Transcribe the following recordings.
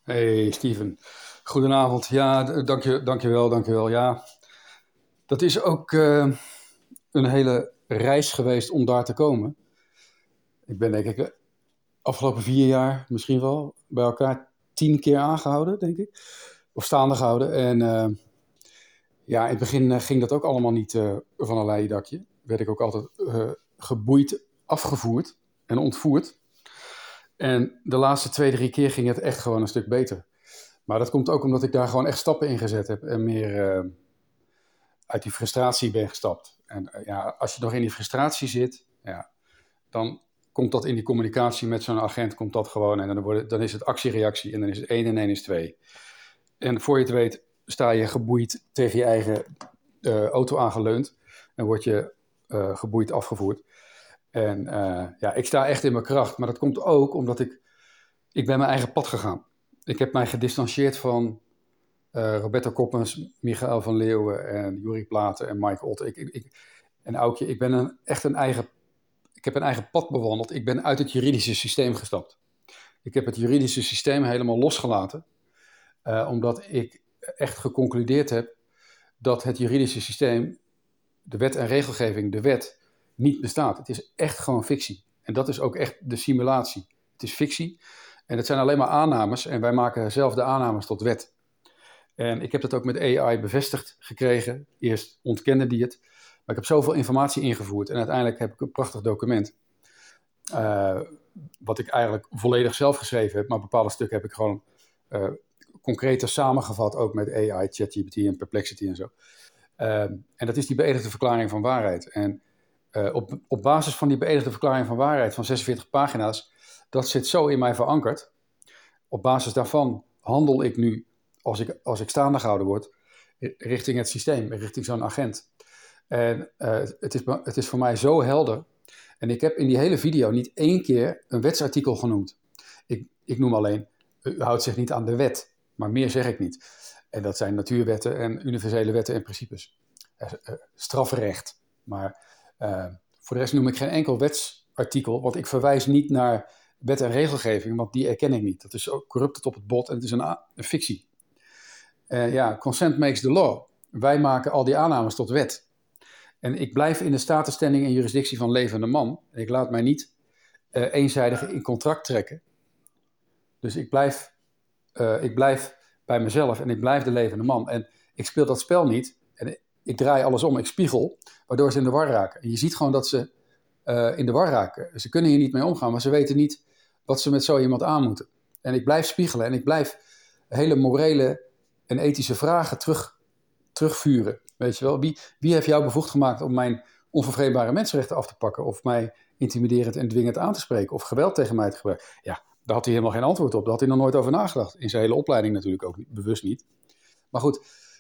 Hey Steven, goedenavond. Ja, dankjewel. Ja, dat is ook een hele reis geweest om daar te komen. Ik ben denk ik de afgelopen 4 jaar misschien wel bij elkaar 10 keer aangehouden, denk ik. Of staande gehouden. En ja, in het begin ging dat ook allemaal niet van een leien dakje. Werd ik ook altijd geboeid, afgevoerd en ontvoerd. En de laatste 2, 3 keer ging het echt gewoon een stuk beter. Maar dat komt ook omdat ik daar gewoon echt stappen in gezet heb en meer uit die frustratie ben gestapt. En ja, als je nog in die frustratie zit, ja, dan komt dat in die communicatie met zo'n agent, komt dat gewoon. En dan is het actie-reactie en dan is het 1 en 1 is 2. En voor je het weet sta je geboeid tegen je eigen auto aangeleund en word je geboeid afgevoerd. En ja, ik sta echt in mijn kracht. Maar dat komt ook omdat ik ben mijn eigen pad gegaan. Ik heb mij gedistanceerd van Roberto Koppens, Michael van Leeuwen en Juri Platen en Mike Ott. En Aukje, ik heb een eigen pad bewandeld. Ik ben uit het juridische systeem gestapt. Ik heb het juridische systeem helemaal losgelaten. Omdat ik echt geconcludeerd heb dat het juridische systeem, de wet en regelgeving, de wet, niet bestaat. Het is echt gewoon fictie. En dat is ook echt de simulatie. Het is fictie. En het zijn alleen maar aannames en wij maken zelf de aannames tot wet. En ik heb dat ook met AI bevestigd gekregen. Eerst ontkende die het. Maar ik heb zoveel informatie ingevoerd. En uiteindelijk heb ik een prachtig document. Wat ik eigenlijk volledig zelf geschreven heb. Maar bepaalde stukken heb ik gewoon concreter samengevat. Ook met AI, ChatGPT en Perplexity en zo. En dat is die beëdigde verklaring van waarheid. En op basis van die beëdigde verklaring van waarheid van 46 pagina's. Dat zit zo in mij verankerd. Op basis daarvan handel ik nu, als ik staande gehouden word, richting het systeem, richting zo'n agent. En het is voor mij zo helder. En ik heb in die hele video niet 1 keer een wetsartikel genoemd. Ik noem alleen, u houdt zich niet aan de wet. Maar meer zeg ik niet. En dat zijn natuurwetten en universele wetten en principes. Strafrecht. Maar voor de rest noem ik geen enkel wetsartikel, want ik verwijs niet naar wet en regelgeving, want die erken ik niet. Dat is ook corrupt tot op het bot en het is een fictie. Ja, consent makes the law. Wij maken al die aannames tot wet. En ik blijf in de status, standing en jurisdictie van levende man. En ik laat mij niet eenzijdig in contract trekken. Dus ik blijf bij mezelf en ik blijf de levende man. En ik speel dat spel niet en ik draai alles om, ik spiegel, waardoor ze in de war raken. En je ziet gewoon dat ze in de war raken. Ze kunnen hier niet mee omgaan, maar ze weten niet wat ze met zo iemand aan moeten. En ik blijf spiegelen en ik blijf hele morele en ethische vragen terugvuren. Weet je wel, wie heeft jou bevoegd gemaakt om mijn onvervreembare mensenrechten af te pakken, of mij intimiderend en dwingend aan te spreken, of geweld tegen mij te gebruiken? Ja, daar had hij helemaal geen antwoord op. Daar had hij nog nooit over nagedacht. In zijn hele opleiding natuurlijk ook niet, bewust niet. Maar goed,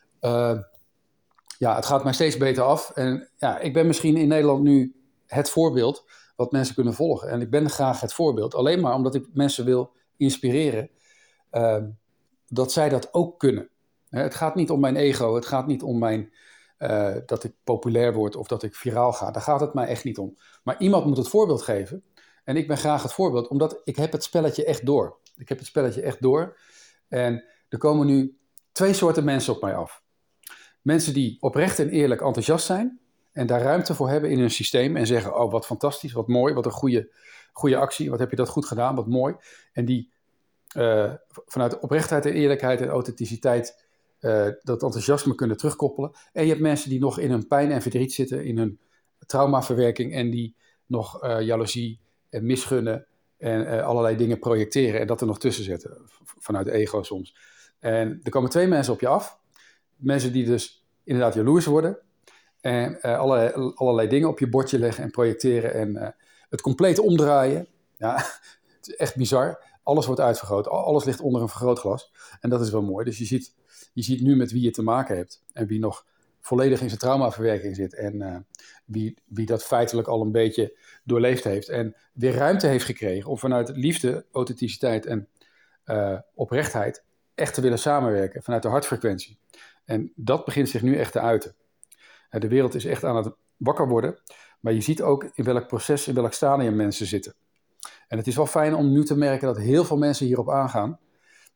ja, het gaat mij steeds beter af. En ja, ik ben misschien in Nederland nu het voorbeeld wat mensen kunnen volgen. En ik ben graag het voorbeeld. Alleen maar omdat ik mensen wil inspireren dat zij dat ook kunnen. Het gaat niet om mijn ego. Het gaat niet om dat ik populair word of dat ik viraal ga. Daar gaat het mij echt niet om. Maar iemand moet het voorbeeld geven. En ik ben graag het voorbeeld, omdat ik heb het spelletje echt door. Ik heb het spelletje echt door. En er komen nu 2 soorten mensen op mij af. Mensen die oprecht en eerlijk enthousiast zijn en daar ruimte voor hebben in hun systeem en zeggen, oh wat fantastisch, wat mooi, wat een goede actie, wat heb je dat goed gedaan, wat mooi. En die vanuit oprechtheid en eerlijkheid en authenticiteit dat enthousiasme kunnen terugkoppelen. En je hebt mensen die nog in hun pijn en verdriet zitten, in hun traumaverwerking en die nog jaloezie en misgunnen en allerlei dingen projecteren en dat er nog tussen zetten, vanuit ego soms. En er komen 2 mensen op je af. Mensen die dus inderdaad jaloers worden en allerlei dingen op je bordje leggen en projecteren en het compleet omdraaien. Ja, het is echt bizar. Alles wordt uitvergroot. Alles ligt onder een vergrootglas. En dat is wel mooi. Dus je ziet nu met wie je te maken hebt en wie nog volledig in zijn traumaverwerking zit en wie dat feitelijk al een beetje doorleefd heeft en weer ruimte heeft gekregen om vanuit liefde, authenticiteit en oprechtheid echt te willen samenwerken vanuit de hartfrequentie. En dat begint zich nu echt te uiten. De wereld is echt aan het wakker worden, maar je ziet ook in welk proces, in welk stadium mensen zitten. En het is wel fijn om nu te merken dat heel veel mensen hierop aangaan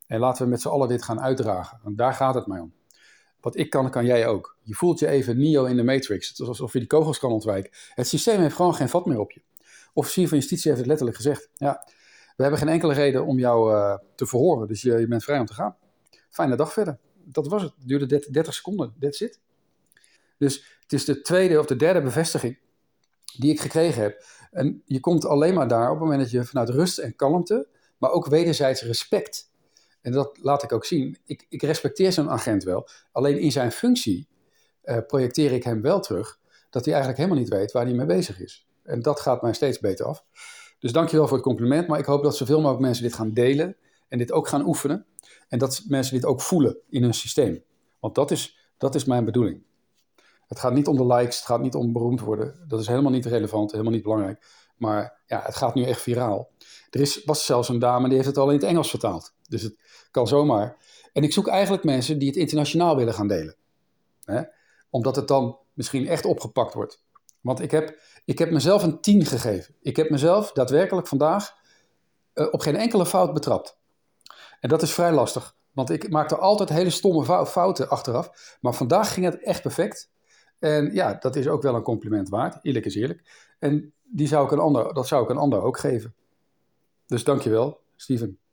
En laten we met z'n allen dit gaan uitdragen. Want daar gaat het mij om. Wat ik kan, kan jij ook. Je voelt je even Neo in de Matrix. Het is alsof je die kogels kan ontwijken. Het systeem heeft gewoon geen vat meer op je. Officier van Justitie heeft het letterlijk gezegd. Ja, we hebben geen enkele reden om jou te verhoren. Dus je bent vrij om te gaan. Fijne dag verder. Dat was het. Het duurde 30 seconden. That's it. Dus het is de tweede of de derde bevestiging die ik gekregen heb. En je komt alleen maar daar op het moment dat je vanuit rust en kalmte, maar ook wederzijds respect. En dat laat ik ook zien. Ik respecteer zo'n agent wel. Alleen in zijn functie projecteer ik hem wel terug dat hij eigenlijk helemaal niet weet waar hij mee bezig is. En dat gaat mij steeds beter af. Dus dankjewel voor het compliment. Maar ik hoop dat zoveel mogelijk mensen dit gaan delen en dit ook gaan oefenen. En dat mensen dit ook voelen in hun systeem. Want dat is mijn bedoeling. Het gaat niet om de likes, het gaat niet om beroemd worden. Dat is helemaal niet relevant, helemaal niet belangrijk. Maar ja, het gaat nu echt viraal. Was zelfs een dame die heeft het al in het Engels vertaald. Dus het kan zomaar. En ik zoek eigenlijk mensen die het internationaal willen gaan delen. Omdat het dan misschien echt opgepakt wordt. Want ik heb mezelf een 10 gegeven. Ik heb mezelf daadwerkelijk vandaag op geen enkele fout betrapt. En dat is vrij lastig. Want ik maakte altijd hele stomme fouten achteraf. Maar vandaag ging het echt perfect. En ja, dat is ook wel een compliment waard. Eerlijk is eerlijk. En dat zou ik een ander ook geven. Dus dankjewel, Steven.